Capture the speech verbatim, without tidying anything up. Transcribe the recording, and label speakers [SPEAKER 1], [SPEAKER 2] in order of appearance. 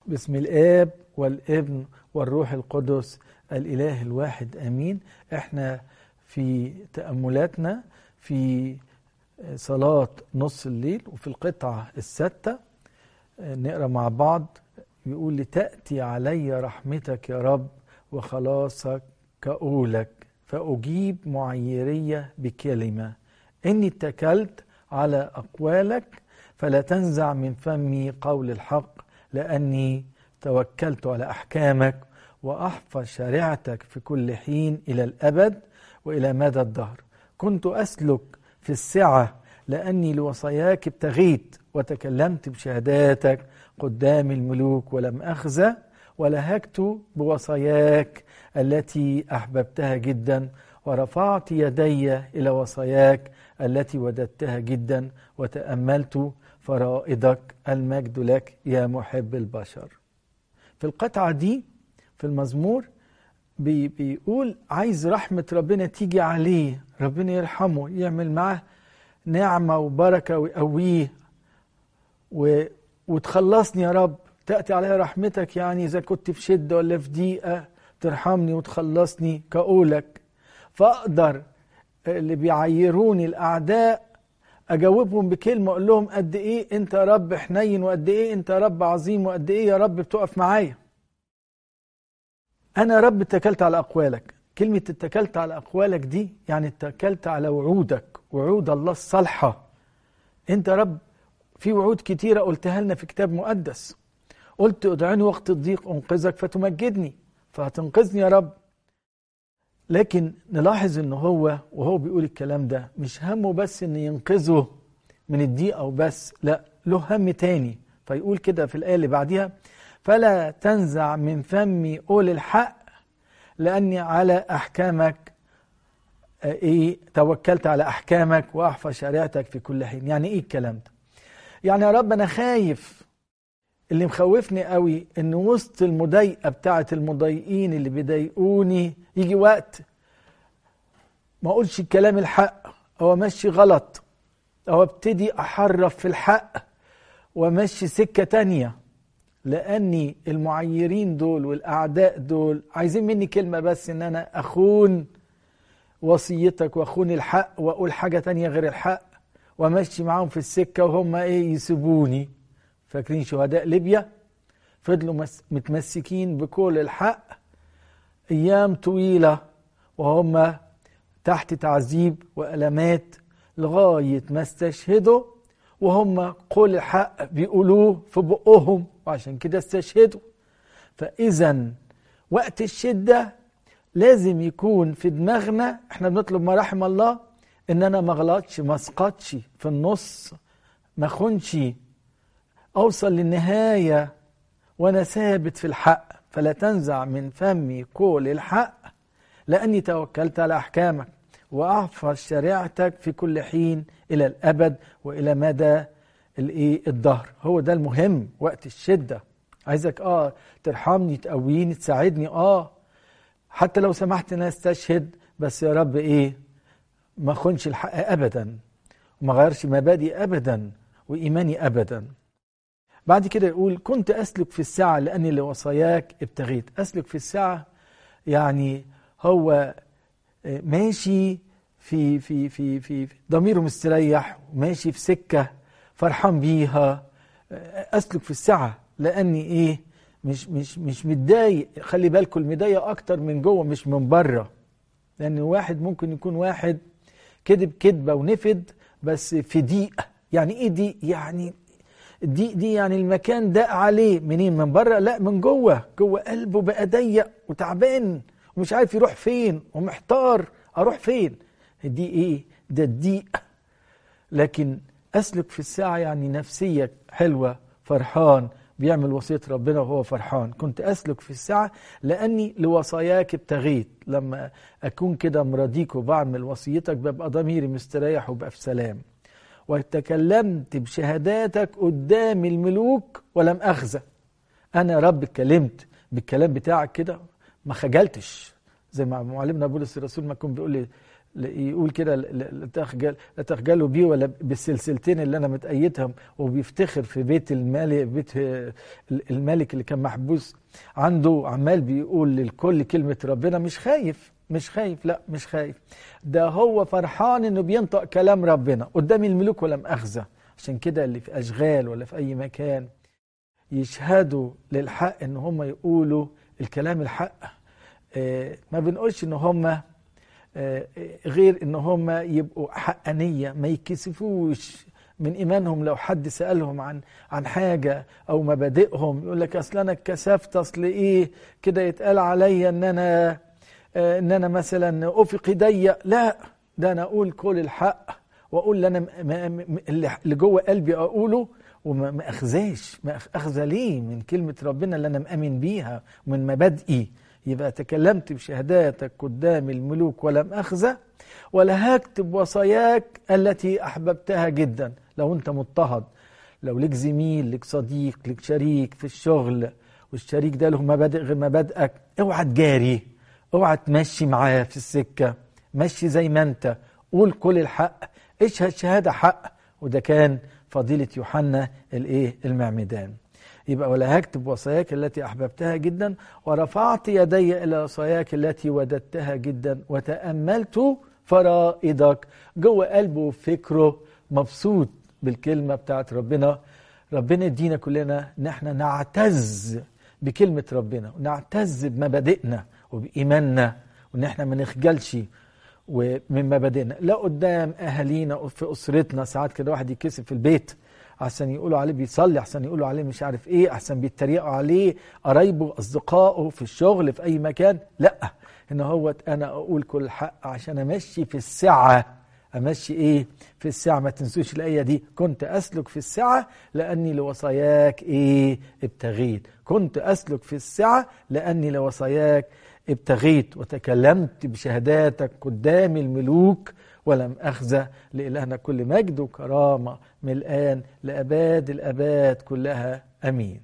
[SPEAKER 1] باسم الآب والابن والروح القدس الإله الواحد آمين. احنا في تأملاتنا في صلاة نص الليل وفي القطعة الستة نقرأ مع بعض. يقول لتأتي علي رحمتك يا رب وخلاصك كأولك فأجيب معيرية بكلمة إني اتكلت على أقوالك فلا تنزع من فمي قول الحق لأني توكلت على أحكامك وأحفظ شريعتك في كل حين إلى الأبد وإلى مدى الدهر. كنت أسلك في السعة لأني لوصاياك ابتغيت وتكلمت بشهاداتك قدام الملوك ولم أخزى ولهجت بوصاياك التي أحببتها جدا ورفعت يدي إلى وصاياك التي وددتها جدا وتأملت فرائضك. المجد لك يا محب البشر. في القطعة دي في المزمور بي بيقول عايز رحمة ربنا تيجي عليه، ربنا يرحمه يعمل معه نعمة وبركة ويقويه و... وتخلصني يا رب. تأتي علي رحمتك يعني إذا كنت في شدة ولا في ضيقة ترحمني وتخلصني كأولك، فأقدر اللي بيعيروني الأعداء أجاوبهم بكلمة أقول لهم قد إيه أنت يا رب حنين وقد إيه أنت يا رب عظيم وقد إيه يا رب بتقف معايا. أنا يا رب اتكلت على أقوالك. كلمة اتكلت على أقوالك دي يعني اتكلت على وعودك، وعود الله الصالحة. أنت يا رب في وعود كتيرة قلتها لنا في كتاب مقدس. قلت ادعوني وقت الضيق أنقذك فتمجدني، فهتنقذني يا رب. لكن نلاحظ ان هو وهو بيقول الكلام ده مش همه بس ان ينقذه من الضيقة وبس، لا له هم تاني. فيقول كده في الآية اللي بعديها فلا تنزع من فمي قول الحق لأني على أحكامك إيه توكلت على أحكامك وأحفظ شريعتك في كل حين. يعني إيه الكلام ده؟ يعني يا رب أنا خايف، اللي مخوفني قوي إن وسط المضايقة بتاعة المضايقين اللي بيضايقوني يجي وقت ما أقولش الكلام الحق أو أمشي غلط أو ابتدي أحرف في الحق وأمشي سكة تانية، لأني المعيرين دول والأعداء دول عايزين مني كلمة بس إن أنا أخون وصيتك وأخون الحق وأقول حاجة تانية غير الحق وأمشي معاهم في السكة وهم إيه يسيبوني. فاكرين شهداء ليبيا فضلوا متمسكين بكل الحق أيام طويلة وهم تحت تعذيب وألمات لغاية ما استشهدوا وهم قول الحق بيقولوه في بقهم وعشان كده استشهدوا. فإذا وقت الشدة لازم يكون في دماغنا احنا بنطلب مراحم الله ان انا ما غلطش ما اسقطش في النص ما خنش، اوصل للنهاية وانا ثابت في الحق. فلا تنزع من فمي قول الحق لأني توكلت على أحكامك وأحفظ شريعتك في كل حين إلى الأبد وإلى مدى الدهر. هو ده المهم وقت الشدة. عايزك آه ترحمني تقويني تساعدني آه حتى لو سمحت أن استشهد، بس يا رب إيه ما خنش الحق أبدا وما غيرش مبادئ أبدا وإيماني أبدا. بعد كده يقول كنت أسلك في الساعة لأني لوصاياك ابتغيت. أسلك في الساعة يعني هو ماشي في في في في ضميره مستريح وماشي في سكة فرحان بيها. أسلك في الساعة لأني إيه مش مش مش متضايق. خلي بالكم المضايق أكتر من جوه مش من بره، لأن واحد ممكن يكون واحد كذب كذبة ونفد بس في ضيق. يعني إيه ضيق؟ يعني دي دي يعني المكان ضاق عليه منين؟ من بره؟ لا من جوه. جوه قلبه بقى ضيق وتعبان ومش عارف يروح فين ومحتار اروح فين. دي ايه؟ ده الضيق. لكن اسلك في الساعه يعني نفسيه حلوه فرحان بيعمل وصيه ربنا وهو فرحان. كنت اسلك في الساعه لاني لوصاياك ابتغيت. لما اكون كده مرضيك وبعمل وصيتك ببقى ضميري مستريح وبقى في سلام. وتكلمت بشهاداتك قدام الملوك ولم أخزى. أنا يا رب اتكلمت بالكلام بتاعك كده ما خجلتش، زي ما معلمنا بولس الرسول ما كان بيقول لي يقول كده لا تخجل لا تخجلوا بيه ولا بالسلسلتين اللي انا متأيدهم، وبيفتخر في بيت الملك بيت الملك اللي كان محبوس عنده، عمال بيقول للكل كلمة ربنا، مش خايف مش خايف لا مش خايف، ده هو فرحان انه بينطق كلام ربنا قدام الملوك ولا مؤاخذة. عشان كده اللي في اشغال ولا في اي مكان يشهدوا للحق ان هم يقولوا الكلام الحق. اه ما بنقولش ان هم غير ان هم يبقوا حقانية، ما يكسفوش من ايمانهم. لو حد سألهم عن عن حاجة او مبادئهم يقول لك اصل انا اتكسفت، اصل ايه كده يتقال عليا ان انا ان انا مثلا افقي ضيق. لا، ده انا اقول كل الحق واقول اللي انا اللي جوه قلبي اقوله، وما اخذاش ما اخذ ليه من كلمة ربنا اللي انا مآمن بيها ومن مبادئي. يبقى تكلمت بشهاداتك قدام الملوك ولم أخذ، ولا هكتب وصاياك التي أحببتها جدا. لو أنت مضطهد، لو لك زميل لك صديق لك شريك في الشغل، والشريك ده له مبادئ غير مبادئك، اوعى تجاري، اوعى تمشي معاه في السكة، مشي زي ما أنت، قول كل الحق، اشهد شهادة حق. وده كان فضيلة يوحنا الايه المعمدان. يبقى ولا هكتب وصاياك التي أحببتها جدا، ورفعت يدي إلى وصاياك التي وددتها جدا، وتأملت فرائضك. جوه قلبه وفكره مبسوط بالكلمة بتاعت ربنا. ربنا يدينا كلنا ان احنا نعتز بكلمة ربنا، ونعتز بمبادئنا وبإيماننا، وان احنا ما نخجلش ومن مبادئنا، لا قدام أهالينا في أسرتنا. ساعات كده واحد يكسب في البيت احسن يقولوا عليه بيصلي، احسن يقولوا عليه مش عارف ايه، احسن بيتريقوا عليه قرايبه اصدقائه في الشغل في اي مكان. لا، ان هو انا اقول كل حق عشان امشي في السعه. امشي ايه في السعه؟ ما تنسوش الايه دي، كنت اسلك في السعه لاني لوصاياك ايه ابتغيت. كنت اسلك في السعه لاني لوصاياك ابتغيت، وتكلمت بشهاداتك قدام الملوك ولم أخزى. لإلهنا كل مجد وكرامة من الآن لأباد الأباد كلها، أمين.